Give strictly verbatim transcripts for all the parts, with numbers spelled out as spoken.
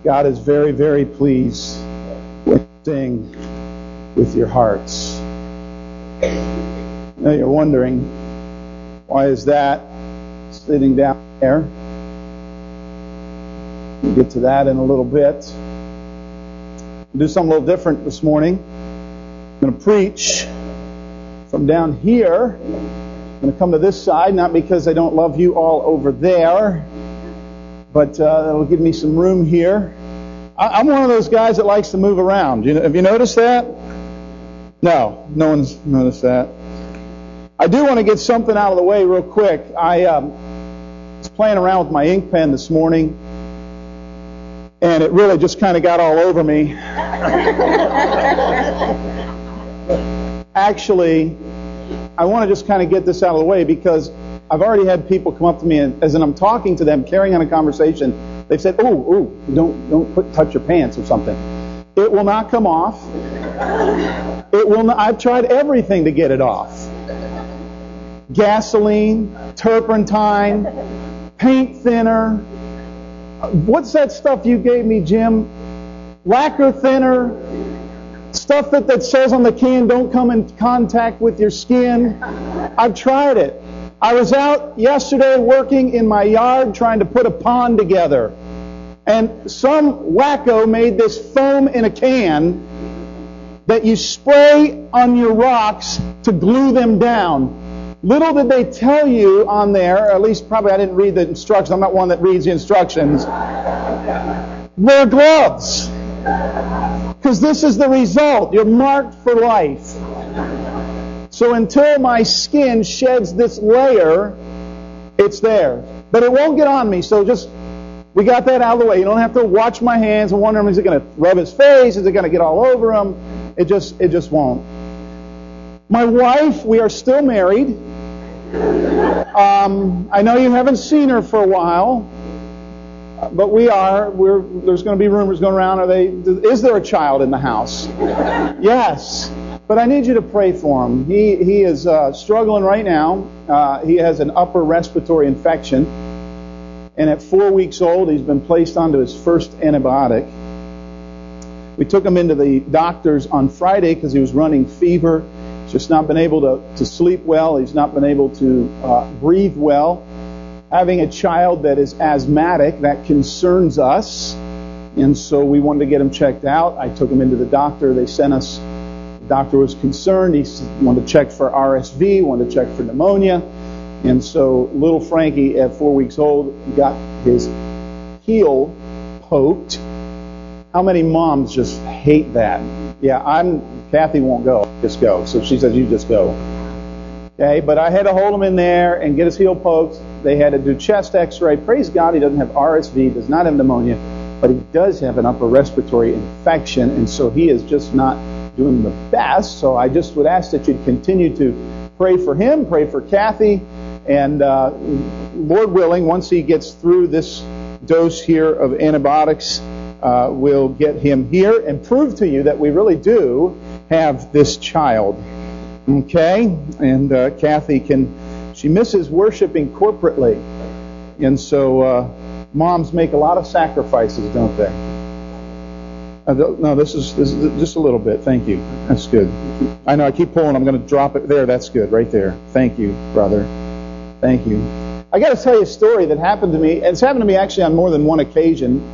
God is very, very pleased when you sing with your hearts. Now you're wondering, why is that sitting down there? We'll get to that in a little bit. We'll do something a little different this morning. I'm going to preach from down here. I'm going to come to this side, not because I don't love you all over there, but uh, that'll give me some room here. I, I'm one of those guys that likes to move around. You know, have you noticed that? No, no one's noticed that. I do want to get something out of the way real quick. I um, was playing around with my ink pen this morning, and it really just kind of got all over me. Actually, I want to just kind of get this out of the way because I've already had people come up to me, and as I'm talking to them, carrying on a conversation, they've said, "Oh, oh, don't don't put, touch your pants or something." It will not come off. It will not. I've tried everything to get it off. Gasoline, turpentine, paint thinner. What's that stuff you gave me, Jim? Lacquer thinner. Stuff that, that says on the can, don't come in contact with your skin. I've tried it. I was out yesterday working in my yard trying to put a pond together. And some wacko made this foam in a can that you spray on your rocks to glue them down. Little did they tell you on there, or at least probably I didn't read the instructions. I'm not one that reads the instructions. Wear gloves. Because this is the result. You're marked for life. So until my skin sheds this layer, it's there. But it won't get on me. So just, we got that out of the way. You don't have to watch my hands and wonder, is it going to rub his face? Is it going to get all over him? It just, it just won't. My wife, we are still married. Um, I know you haven't seen her for a while, but we are. We're, there's going to be rumors going around. Are they? Is there a child in the house? Yes. But I need you to pray for him. He he is uh, struggling right now. Uh, he has an upper respiratory infection, and at four weeks old, he's been placed onto his first antibiotic. We took him into the doctors on Friday because he was running fever. He's just not been able to, to sleep well. He's not been able to uh, breathe well. Having a child that is asthmatic, that concerns us. And so we wanted to get him checked out. I took him into the doctor. They sent us, the doctor was concerned. He wanted to check for R S V, wanted to check for pneumonia. And so little Frankie at four weeks old got his heel poked. How many moms just hate that? Yeah, I'm, Kathy won't go. Just go. So she says, you just go. Okay, but I had to hold him in there and get his heel poked. They had to do chest x-ray. Praise God, he doesn't have R S V, does not have pneumonia, but he does have an upper respiratory infection, and so he is just not doing the best. So I just would ask that you'd continue to pray for him, pray for Kathy, and uh, Lord willing, once he gets through this dose here of antibiotics, uh, we'll get him here and prove to you that we really do have this child. Okay? And uh, Kathy can, she misses worshiping corporately. And so uh, moms make a lot of sacrifices, don't they? Uh, no, this is, this is just a little bit. Thank you. That's good. I know I keep pulling. I'm going to drop it there. That's good. Right there. Thank you, brother. Thank you. I got to tell you a story that happened to me. And it's happened to me actually on more than one occasion.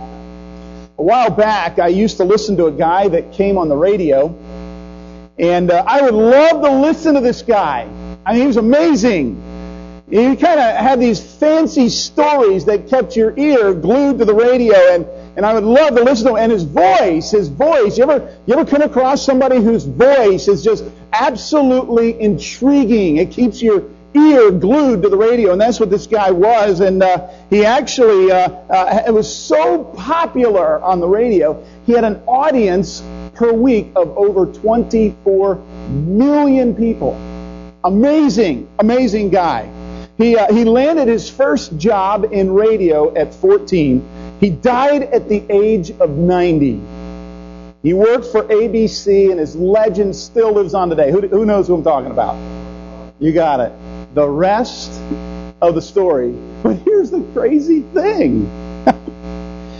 A while back, I used to listen to a guy that came on the radio. And uh, I would love to listen to this guy. I mean, he was amazing. He kind of had these fancy stories that kept your ear glued to the radio, and, and I would love to listen to him. And his voice, his voice, you ever you ever come across somebody whose voice is just absolutely intriguing? It keeps your ear glued to the radio, and that's what this guy was. And uh, he actually, uh, uh, it was so popular on the radio, he had an audience per week of over twenty-four million people. Amazing, amazing guy. He uh, he landed his first job in radio at fourteen. He died at the age of ninety. He worked for A B C, and his legend still lives on today. Who, who knows who I'm talking about? You got it. The rest of the story. But here's the crazy thing.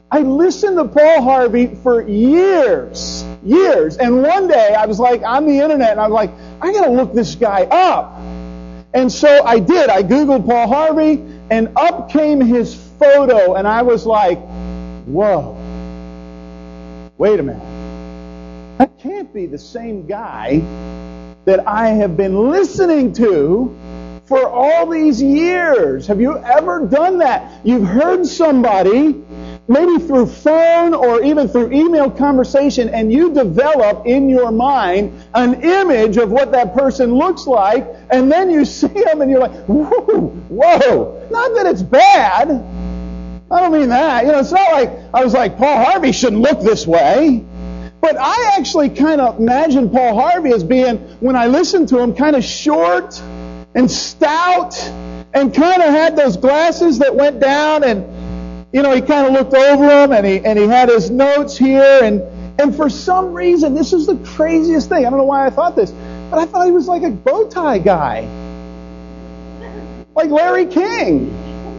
I listened to Paul Harvey for years, years. And one day I was like on the internet and I was like, I got to look this guy up. And so I did. I Googled Paul Harvey and up came his photo and I was like, whoa, wait a minute. That can't be the same guy that I have been listening to for all these years. Have you ever done that? You've heard somebody, maybe through phone or even through email conversation, and you develop in your mind an image of what that person looks like, and then you see them and you're like, whoa, whoa. Not that it's bad. I don't mean that. You know, it's not like I was like, Paul Harvey shouldn't look this way. But I actually kind of imagine Paul Harvey as being, when I listened to him, kind of short and stout and kind of had those glasses that went down and, you know, he kind of looked over them and he and he had his notes here. And, and for some reason, this is the craziest thing. I don't know why I thought this, but I thought he was like a bow tie guy. Like Larry King.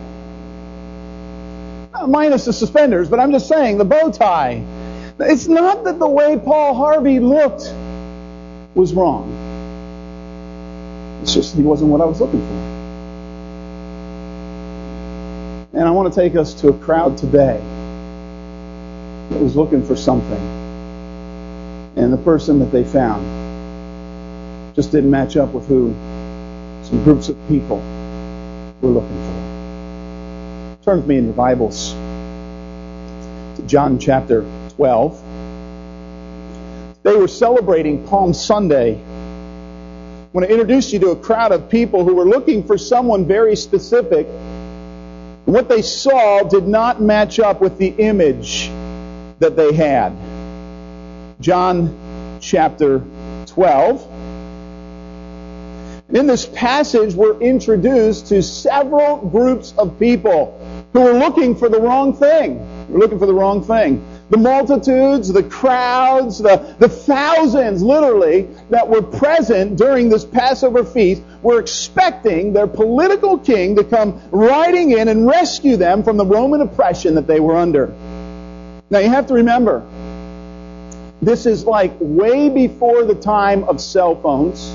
Minus the suspenders, but I'm just saying, the bow tie. It's not that the way Paul Harvey looked was wrong. It's just he wasn't what I was looking for. And I want to take us to a crowd today that was looking for something. And the person that they found just didn't match up with who some groups of people were looking for. Turn with me in your Bibles to John chapter twelve. They were celebrating Palm Sunday when I introduced you to a crowd of people who were looking for someone very specific. And what they saw did not match up with the image that they had. John chapter twelve. And in this passage, we're introduced to several groups of people who were looking for the wrong thing. We're looking for the wrong thing. The multitudes, the crowds, the, the thousands, literally, that were present during this Passover feast were expecting their political king to come riding in and rescue them from the Roman oppression that they were under. Now, you have to remember, this is like way before the time of cell phones,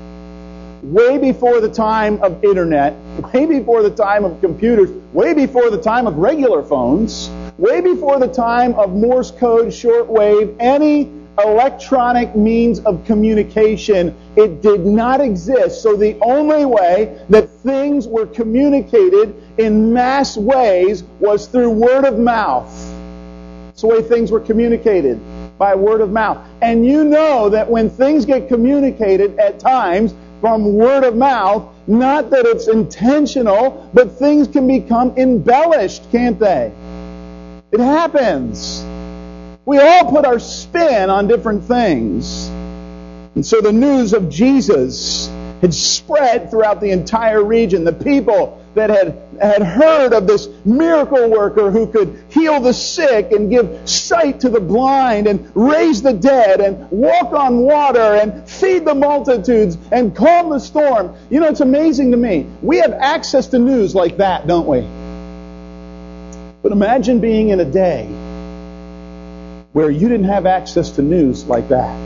way before the time of internet, way before the time of computers, way before the time of regular phones, way before the time of Morse code, shortwave, any electronic means of communication. It did not exist. So the only way that things were communicated in mass ways was through word of mouth. It's the way things were communicated, by word of mouth. And you know that when things get communicated at times from word of mouth, not that it's intentional, but things can become embellished, can't they? It happens. We all put our spin on different things. And so the news of Jesus had spread throughout the entire region. The people that had, had heard of this miracle worker who could heal the sick and give sight to the blind and raise the dead and walk on water and feed the multitudes and calm the storm. You know, it's amazing to me. We have access to news like that, don't we? But imagine being in a day where you didn't have access to news like that.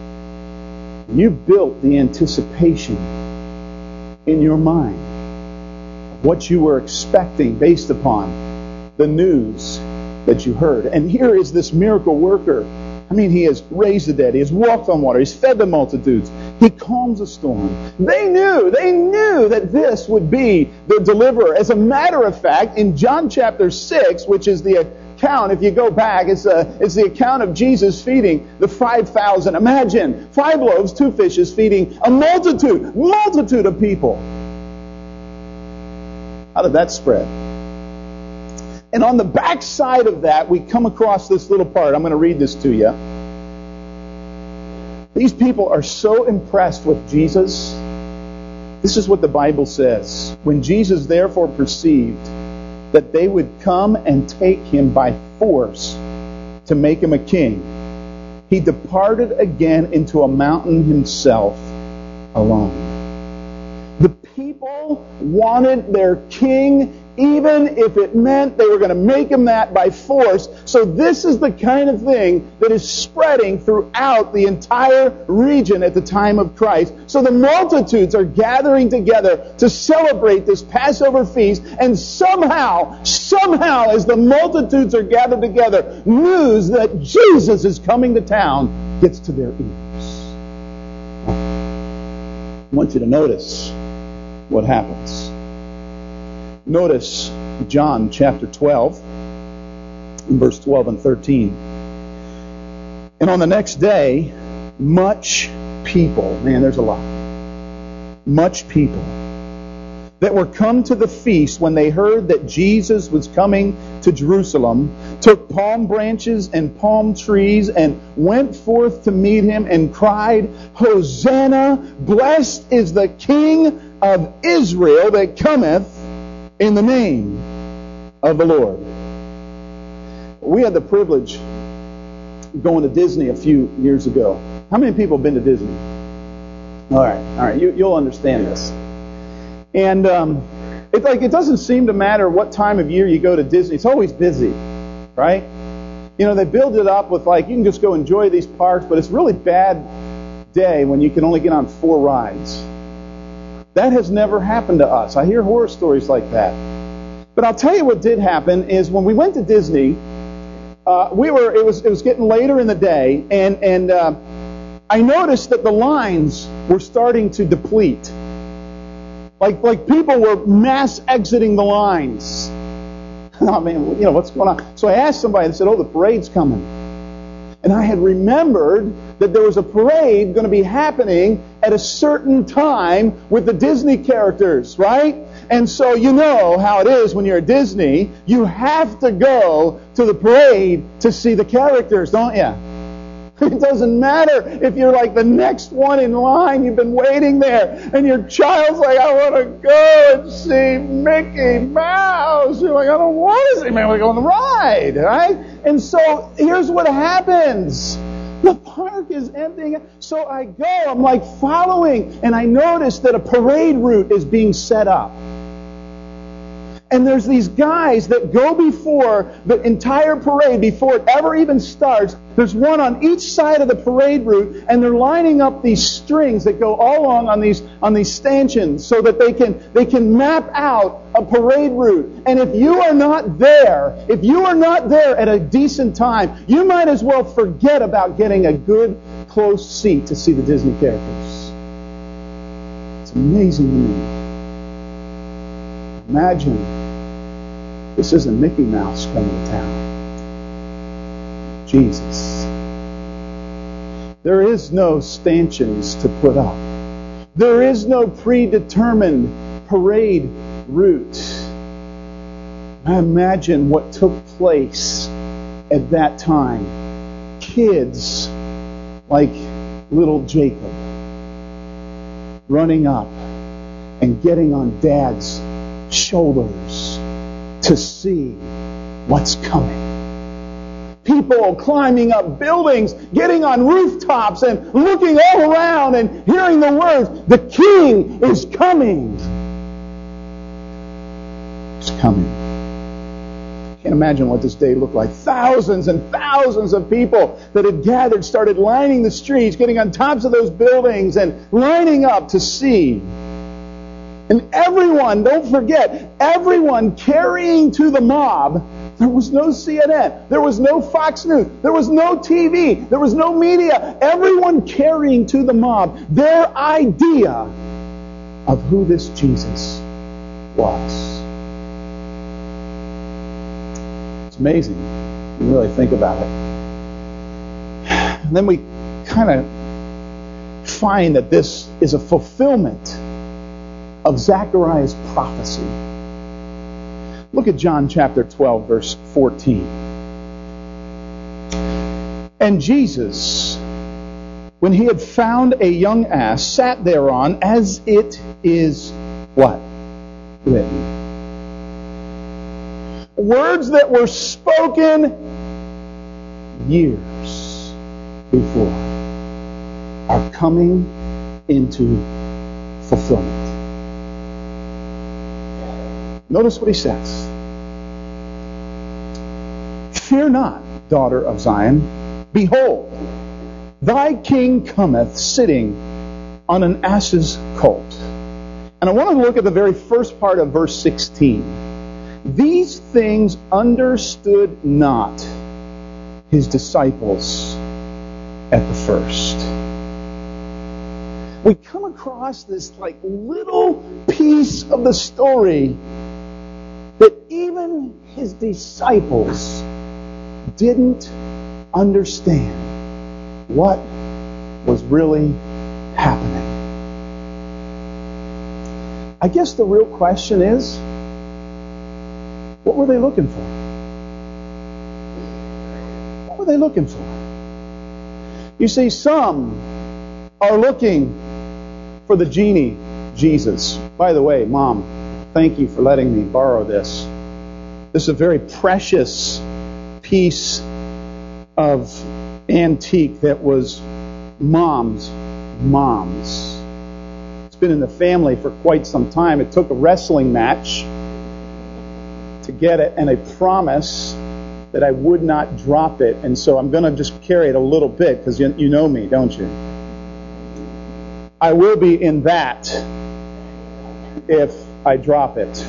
You built the anticipation in your mind of what you were expecting based upon the news that you heard. And here is this miracle worker. I mean, he has raised the dead. He has walked on water. He's fed the multitudes. He calms a storm. They knew, they knew that this would be the deliverer. As a matter of fact, in John chapter six, which is the account, if you go back, it's, a, it's the account of Jesus feeding the five thousand. Imagine, five loaves, two fishes, feeding a multitude, multitude of people. How did that spread? And on the back side of that, we come across this little part. I'm going to read this to you. These people are so impressed with Jesus. This is what the Bible says. When Jesus therefore perceived that they would come and take him by force to make him a king, he departed again into a mountain himself alone. The people wanted their king even if it meant they were going to make him that by force. So this is the kind of thing that is spreading throughout the entire region at the time of Christ. So the multitudes are gathering together to celebrate this Passover feast, and somehow, somehow, as the multitudes are gathered together, news that Jesus is coming to town gets to their ears. I want you to notice what happens. Notice John chapter twelve, verse twelve and thirteen. And on the next day, much people, man, there's a lot, much people that were come to the feast when they heard that Jesus was coming to Jerusalem, took palm branches and palm trees and went forth to meet him and cried, Hosanna, blessed is the King of Israel that cometh in the name of the Lord. We had the privilege of going to Disney a few years ago. How many people have been to Disney? All right, all right, you, you'll understand this. And um, it's like it doesn't seem to matter what time of year you go to Disney. It's always busy, right? You know, they build it up with like, you can just go enjoy these parks, but it's a really bad day when you can only get on four rides. That has never happened to us. I hear horror stories like that. But I'll tell you what did happen is when we went to Disney, uh, we were it was it was getting later in the day, and and uh, I noticed that the lines were starting to deplete. Like like people were mass exiting the lines. I mean, you know, what's going on? So I asked somebody and said, "Oh, the parade's coming." And I had remembered that there was a parade going to be happening at a certain time with the Disney characters, right? And so you know how it is when you're at Disney. You have to go to the parade to see the characters, don't you? It doesn't matter if you're like the next one in line. You've been waiting there, and your child's like, I want to go and see Mickey Mouse. You're like, I don't want to see Mickey. I want to go on the ride, right? And so here's what happens. The park is emptying. So I go. I'm like following, and I notice that a parade route is being set up. And there's these guys that go before the entire parade, before it ever even starts. There's one on each side of the parade route, and they're lining up these strings that go all along on these on these stanchions so that they can they can map out a parade route. And if you are not there, if you are not there at a decent time, you might as well forget about getting a good close seat to see the Disney characters. It's amazing to me. Imagine this isn't Mickey Mouse coming to town. Jesus. There is no stanchions to put up. There is no predetermined parade route. I imagine what took place at that time. Kids like little Jacob running up and getting on Dad's shoulders to see what's coming. People climbing up buildings, getting on rooftops and looking all around and hearing the words, the King is coming. He's coming. I can't imagine what this day looked like. Thousands and thousands of people that had gathered started lining the streets, getting on tops of those buildings and lining up to see. And everyone, don't forget, everyone carrying to the mob. There was no C N N. There was no Fox News. There was no T V. There was no media. Everyone carrying to the mob their idea of who this Jesus was. It's amazing when you really think about it. And then we kind of find that this is a fulfillment of Zechariah's prophecy. Look at John chapter twelve, verse fourteen. And Jesus, when he had found a young ass, sat thereon, as it is what? Written. Words that were spoken years before are coming into fulfillment. Notice what he says. Fear not, daughter of Zion. Behold, thy king cometh sitting on an ass's colt. And I want to look at the very first part of verse sixteen. These things understood not his disciples at the first. We come across this like little piece of the story that even his disciples didn't understand what was really happening. I guess the real question is, what were they looking for? What were they looking for? You see, some are looking for the genie, Jesus. By the way, Mom, thank you for letting me borrow this. This is a very precious piece of antique that was Mom's mom's. It's been in the family for quite some time. It took a wrestling match to get it, and a promise that I would not drop it. And so I'm going to just carry it a little bit, because you, you know me, don't you? I will be in that if I drop it.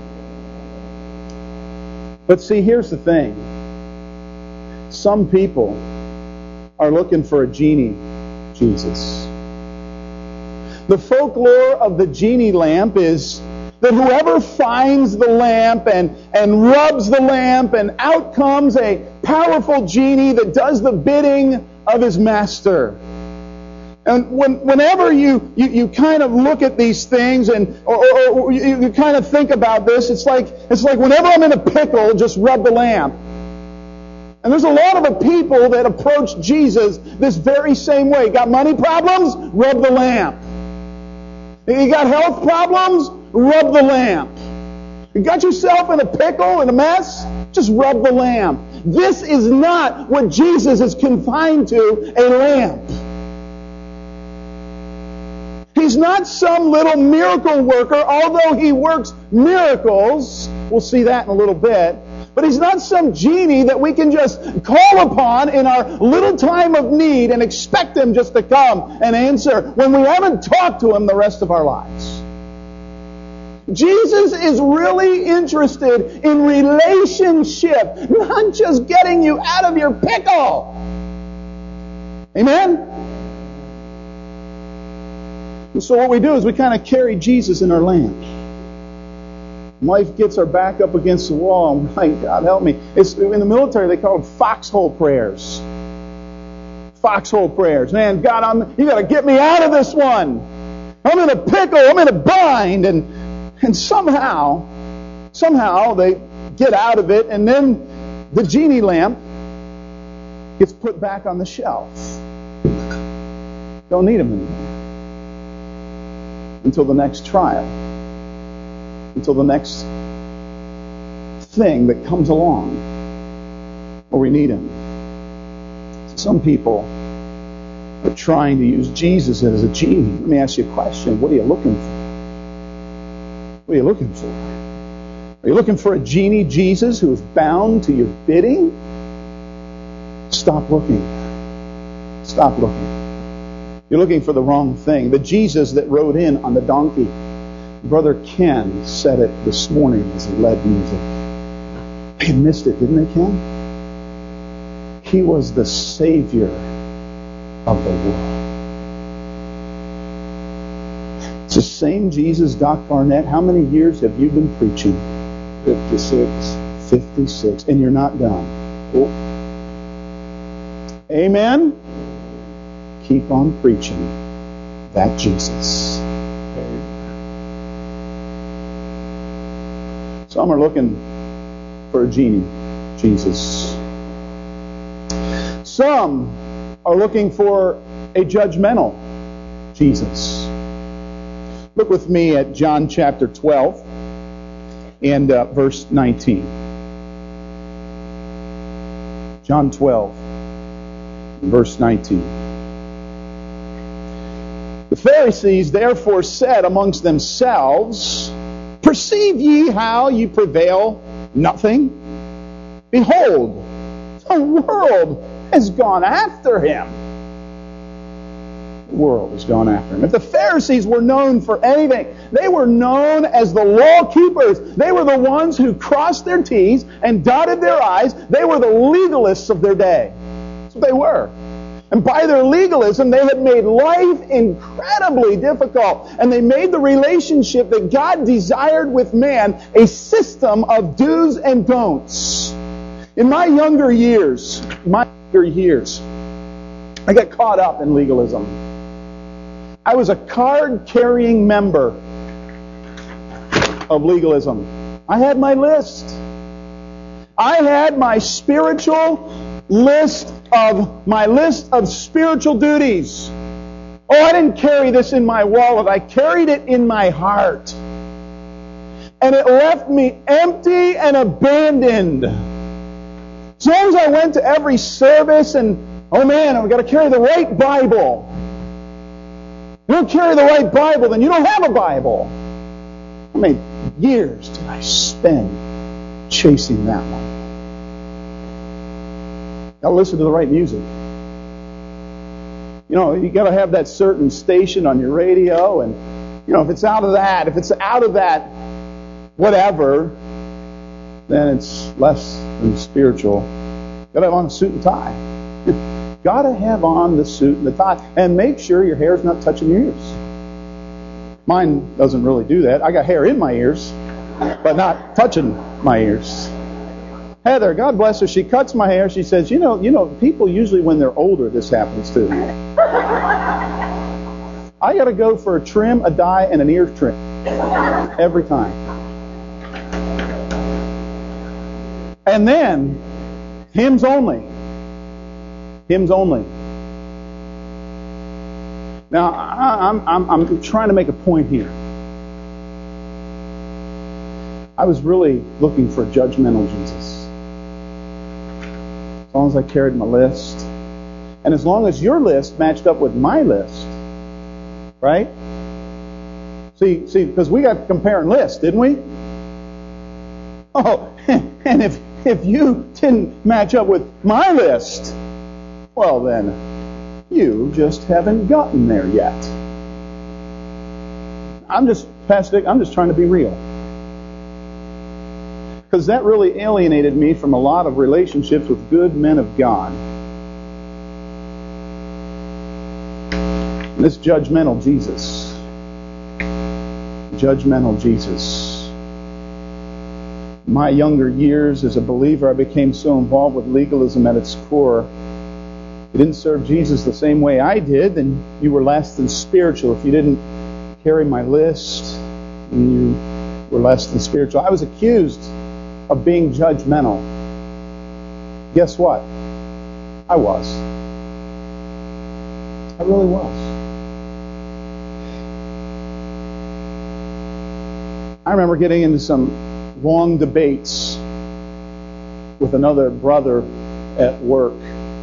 But see, here's the thing. Some people are looking for a genie, Jesus. The folklore of the genie lamp is that whoever finds the lamp and, and rubs the lamp, and out comes a powerful genie that does the bidding of his master. And when, whenever you, you, you kind of look at these things and or, or, or you, you kind of think about this, it's like it's like whenever I'm in a pickle, just rub the lamp. And there's a lot of people that approach Jesus this very same way. Got money problems? Rub the lamp. You got health problems? Rub the lamp. You got yourself in a pickle, in a mess? Just rub the lamp. This is not what Jesus is confined to, a lamp. He's not some little miracle worker, although he works miracles. We'll see that in a little bit. But he's not some genie that we can just call upon in our little time of need and expect him just to come and answer when we haven't talked to him the rest of our lives. Jesus is really interested in relationship, not just getting you out of your pickle. Amen? And so what we do is we kind of carry Jesus in our lamp. Life gets our back up against the wall. And my God, help me. It's, in the military, they call them foxhole prayers. Foxhole prayers. Man, God, I'm, you got to get me out of this one. I'm in a pickle. I'm in a bind. And, and somehow, somehow they get out of it. And then the genie lamp gets put back on the shelf. Don't need them anymore. Until the next trial. Until the next thing that comes along where we need him. Some people are trying to use Jesus as a genie. Let me ask you a question. What are you looking for? What are you looking for? Are you looking for a genie Jesus who is bound to your bidding? Stop looking. Stop looking. You're looking for the wrong thing. The Jesus that rode in on the donkey. Brother Ken said it this morning as he led music. They missed it, didn't they, Ken? He was the Savior of the world. It's the same Jesus, Doc Barnett. How many years have you been preaching? fifty-six. fifty-six. And you're not done. Oh. Amen? Keep on preaching that Jesus. Some are looking for a genie, Jesus. Some are looking for a judgmental Jesus. Look with me at John chapter twelve and uh, verse nineteen. John twelve, verse nineteen. The Pharisees therefore said amongst themselves, Perceive ye how ye prevail nothing? Behold, the world has gone after him. The world has gone after him. If the Pharisees were known for anything, they were known as the law keepers. They were the ones who crossed their T's and dotted their I's. They were the legalists of their day. That's what they were. And by their legalism, they had made life incredibly difficult. And they made the relationship that God desired with man a system of do's and don'ts. In my younger years, my younger years, I got caught up in legalism. I was a card-carrying member of legalism. I had my list. I had my spiritual list of my list of spiritual duties. Oh, I didn't carry this in my wallet. I carried it in my heart. And it left me empty and abandoned. As long as I went to every service and, oh man, I've got to carry the right Bible. You don't carry the right Bible, then you don't have a Bible. How many years did I spend chasing that one? Got to listen to the right music. You know, you got to have that certain station on your radio, and you know, if it's out of that, if it's out of that, whatever, then it's less than spiritual. Got to have on a suit and tie. Got to have on the suit and the tie, and make sure your hair's not touching your ears. Mine doesn't really do that. I got hair in my ears, but not touching my ears. Heather, God bless her, she cuts my hair. She says, you know, you know, people usually when they're older, this happens too. I got to go for a trim, a dye, and an ear trim every time. And then, hymns only. Hymns only. Now, I, I'm, I'm, I'm trying to make a point here. I was really looking for a judgmental Jesus. As long as I carried my list. And as long as your list matched up with my list. Right? See, see, because we got comparing lists, didn't we? Oh, and if if you didn't match up with my list, well then, you just haven't gotten there yet. I'm just, Pastor Dick, I'm just trying to be real. Because that really alienated me from a lot of relationships with good men of God. And this judgmental Jesus. Judgmental Jesus. My younger years as a believer, I became so involved with legalism at its core. If you didn't serve Jesus the same way I did, then you were less than spiritual. If you didn't carry my list, then you were less than spiritual. I was accused of being judgmental. Guess what? I was. I really was. I remember getting into some long debates with another brother at work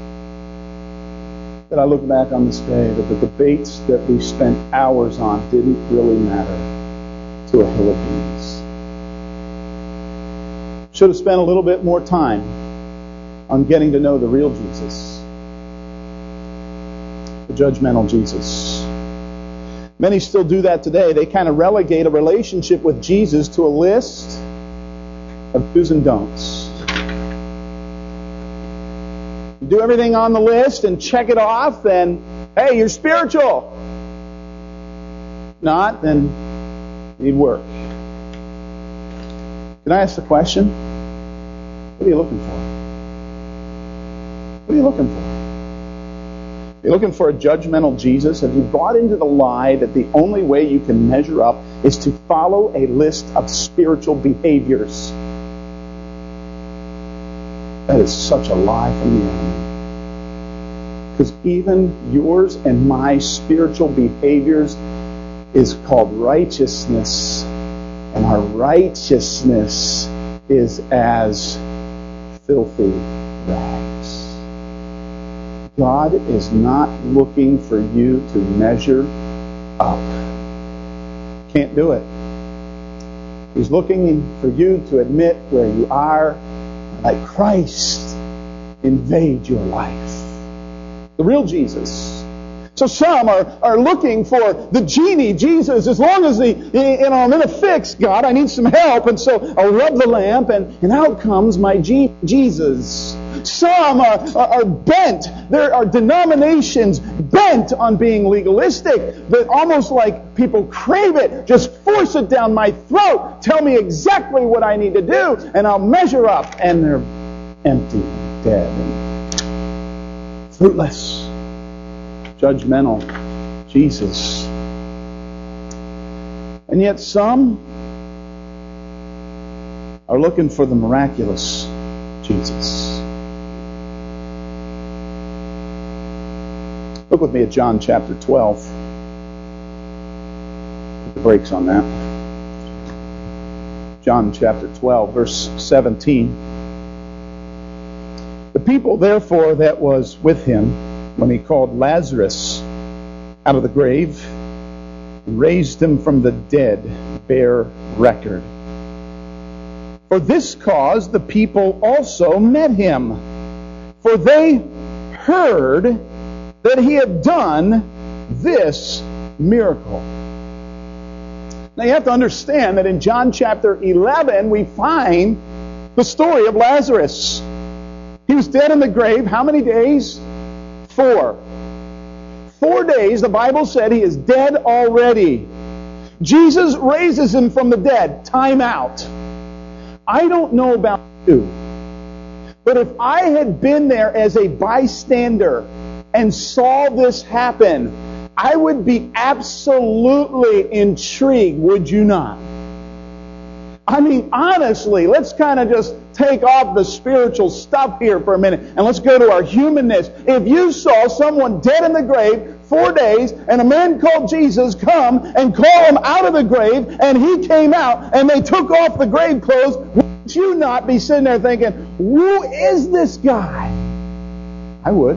that I look back on this day, that the debates that we spent hours on didn't really matter to a hill of beans. Should have spent a little bit more time on getting to know the real Jesus, the judgmental Jesus. Many still do that today. They kind of relegate a relationship with Jesus to a list of do's and don'ts. You do everything on the list and check it off, then, hey, you're spiritual. Not, then you need work. Can I ask the question? What are you looking for? What are you looking for? Are you looking for a judgmental Jesus? Have you bought into the lie that the only way you can measure up is to follow a list of spiritual behaviors? That is such a lie from the enemy. Because even yours and my spiritual behaviors is called righteousness. And our righteousness is as filthy rags. God is not looking for you to measure up. Can't do it. He's looking for you to admit where you are, and let Christ invade your life. The real Jesus. So some are, are looking for the genie, Jesus. As long as the, you know, I'm in a fix, God, I need some help. And so I'll rub the lamp, and, and out comes my G- Jesus. Some are, are, are bent. There are denominations bent on being legalistic, that almost like people crave it. Just force it down my throat. Tell me exactly what I need to do, and I'll measure up. And they're empty, dead, and fruitless. Judgmental Jesus. And yet some are looking for the miraculous Jesus. Look with me at John chapter twelve. Put the brakes on that. John chapter twelve, verse seventeen. The people, therefore, that was with him, when he called Lazarus out of the grave and raised him from the dead, bear record. For this cause the people also met him, for they heard that he had done this miracle. Now you have to understand that in John chapter eleven we find the story of Lazarus. He was dead in the grave. How many days? Four. Four days, the Bible said he is dead already. Jesus raises him from the dead. Time out. I don't know about you, but if I had been there as a bystander and saw this happen, I would be absolutely intrigued, would you not? I mean, honestly, let's kind of just take off the spiritual stuff here for a minute and let's go to our humanness. If you saw someone dead in the grave four days and a man called Jesus come and call him out of the grave and he came out and they took off the grave clothes, would you not be sitting there thinking, who is this guy? I would.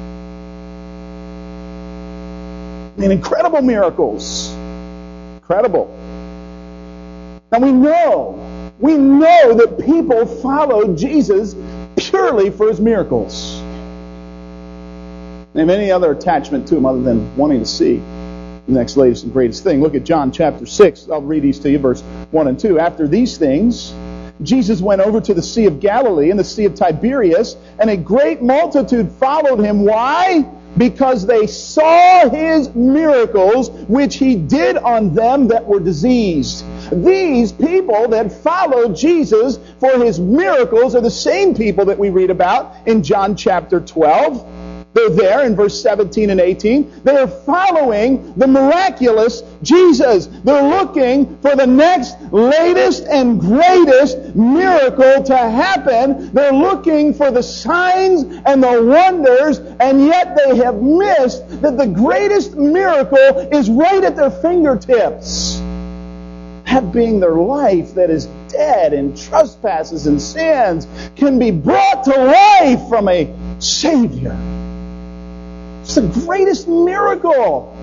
I mean, incredible miracles. Incredible. Now we know, we know that people follow Jesus purely for his miracles. They have any other attachment to him other than wanting to see the next latest and greatest thing. Look at John chapter six. I'll read these to you, verse one and two. After these things, Jesus went over to the Sea of Galilee and the Sea of Tiberias, and a great multitude followed him. Why? Because they saw his miracles, which he did on them that were diseased. These people that followed Jesus for his miracles are the same people that we read about in John chapter twelve. They're there in verse seventeen and eighteen. They're following the miraculous Jesus. They're looking for the next latest and greatest miracle to happen. They're looking for the signs and the wonders, and yet they have missed that the greatest miracle is right at their fingertips. That being their life that is dead in trespasses and sins can be brought to life from a Savior. It's the greatest miracle.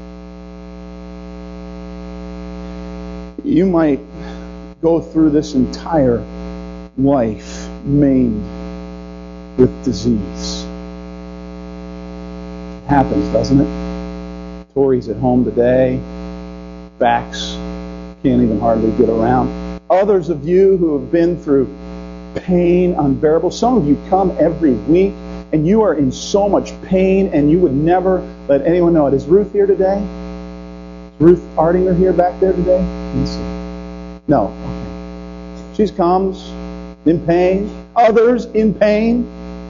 You might go through this entire life maimed with disease. It happens, doesn't it? Tori's at home today. Backs can't even hardly get around. Others of you who have been through pain unbearable. Some of you come every week and you are in so much pain and you would never let anyone know it. Is Ruth here today? Is Ruth Ardinger here back there today? No. Okay. She comes in pain. Others in pain.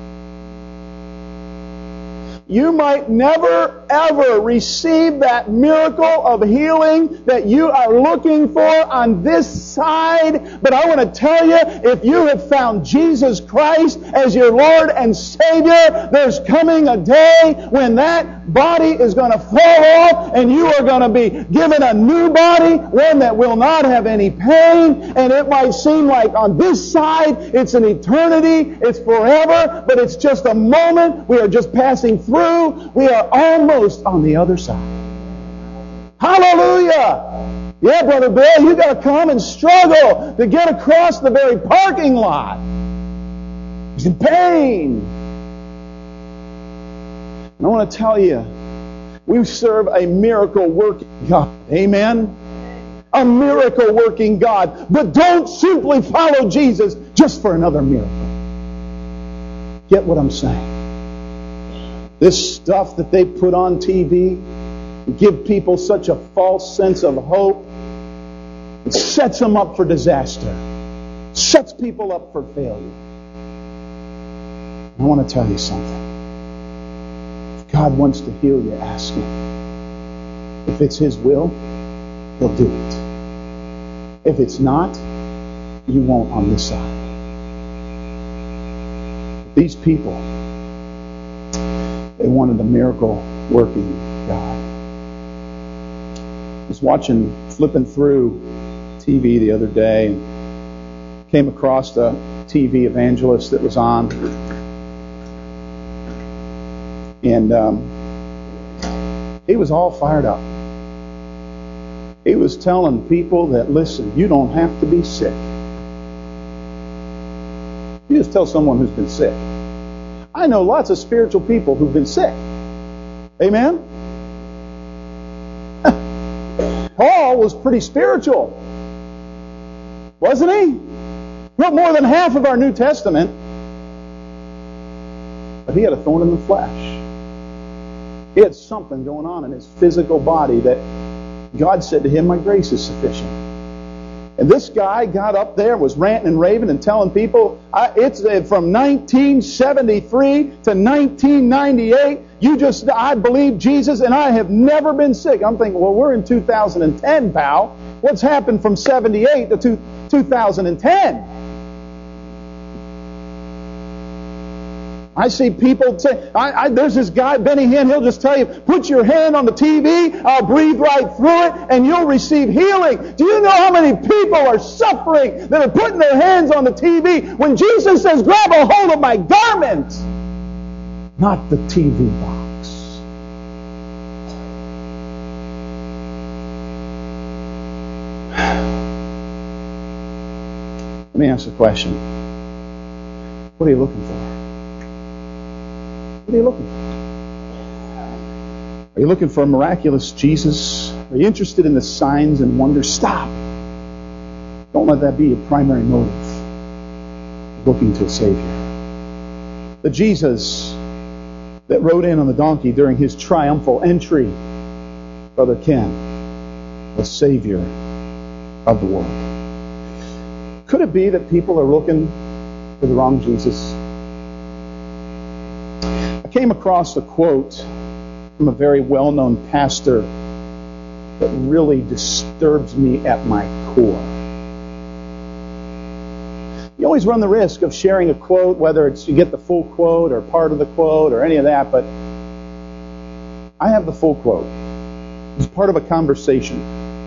You might never, ever receive that miracle of healing that you are looking for on this side. But I want to tell you, if you have found Jesus Christ as your Lord and Savior, there's coming a day when that body is going to fall off and you are going to be given a new body, one that will not have any pain. And it might seem like on this side it's an eternity, it's forever, but it's just a moment. We are just passing through. We are almost on the other side. Hallelujah! Yeah, Brother Bill, you got to come and struggle to get across the very parking lot. He's in pain. And I want to tell you, we serve a miracle-working God. Amen? A miracle-working God. But don't simply follow Jesus just for another miracle. Get what I'm saying? This stuff that they put on T V give people such a false sense of hope. It sets them up for disaster. Sets people up for failure. I want to tell you something. If God wants to heal you, ask Him. If it's His will, He'll do it. If it's not, you won't on this side. These people, they wanted a miracle-working God. I was watching, flipping through T V the other day, and came across a T V evangelist that was on. And um, he was all fired up. He was telling people that, listen, you don't have to be sick. You just tell someone who's been sick. I know lots of spiritual people who've been sick. Amen? Paul was pretty spiritual. Wasn't he? Wrote more than half of our New Testament. But he had a thorn in the flesh. He had something going on in his physical body that God said to him, my grace is sufficient. And this guy got up there, was ranting and raving and telling people, I, it's uh, from nineteen seventy-three to nineteen ninety-eight, you just, I believe Jesus and I have never been sick. I'm thinking, well, we're in two thousand ten, pal. What's happened from seventy-eight to two thousand ten? I see people say, I, I, there's this guy, Benny Hinn, he'll just tell you, put your hand on the T V, I'll breathe right through it, and you'll receive healing. Do you know how many people are suffering that are putting their hands on the T V when Jesus says, grab a hold of my garment, not the T V box? Let me ask a question. What are you looking for? What are you looking for? Are you looking for a miraculous Jesus? Are you interested in the signs and wonders? Stop. Don't let that be your primary motive. Looking to a Savior. The Jesus that rode in on the donkey during His triumphal entry, Brother Ken, was Savior of the world. Could it be that people are looking for the wrong Jesus? I came across a quote from a very well-known pastor that really disturbs me at my core. You always run the risk of sharing a quote, whether it's you get the full quote or part of the quote or any of that, but I have the full quote. It's part of a conversation.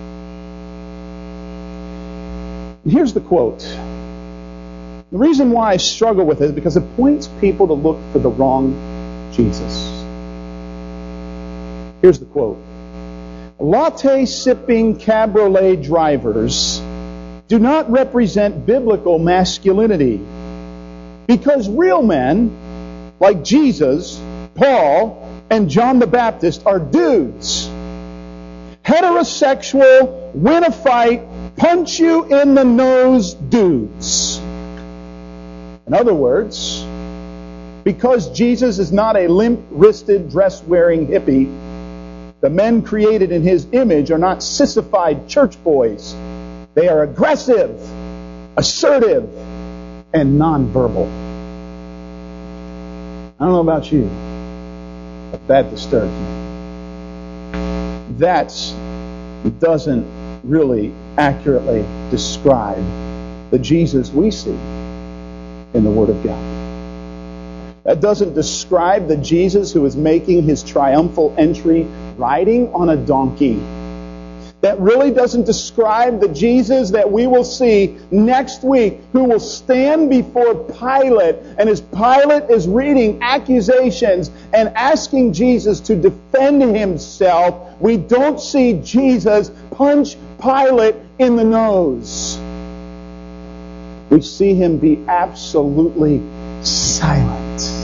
And here's the quote. The reason why I struggle with it is because it points people to look for the wrong Jesus. Here's the quote. Latte-sipping cabriolet drivers do not represent biblical masculinity because real men like Jesus, Paul, and John the Baptist are dudes. Heterosexual, win a fight, punch you in the nose dudes. In other words, because Jesus is not a limp-wristed, dress-wearing hippie, the men created in His image are not sissified church boys. They are aggressive, assertive, and nonverbal. I don't know about you, but that disturbs me. That doesn't really accurately describe the Jesus we see in the Word of God. That doesn't describe the Jesus who is making His triumphal entry riding on a donkey. that really doesn't describe the Jesus that we will see next week, who will stand before Pilate, and as Pilate is reading accusations and asking Jesus to defend himself, we don't see Jesus punch Pilate in the nose. We see him be absolutely silent.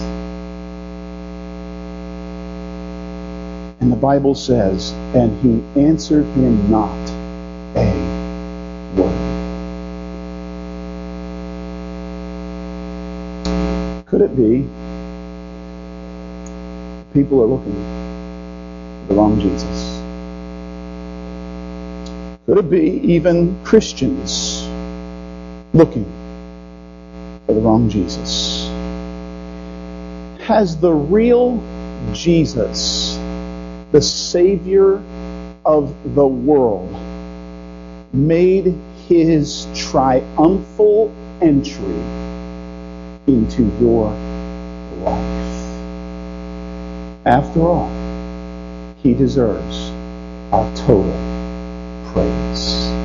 And the Bible says, and he answered him not a word. Could it be people are looking for the wrong Jesus? Could it be even Christians looking for the wrong Jesus? Has the real Jesus, the Savior of the world, made his triumphal entry into your life? After all, he deserves our total praise.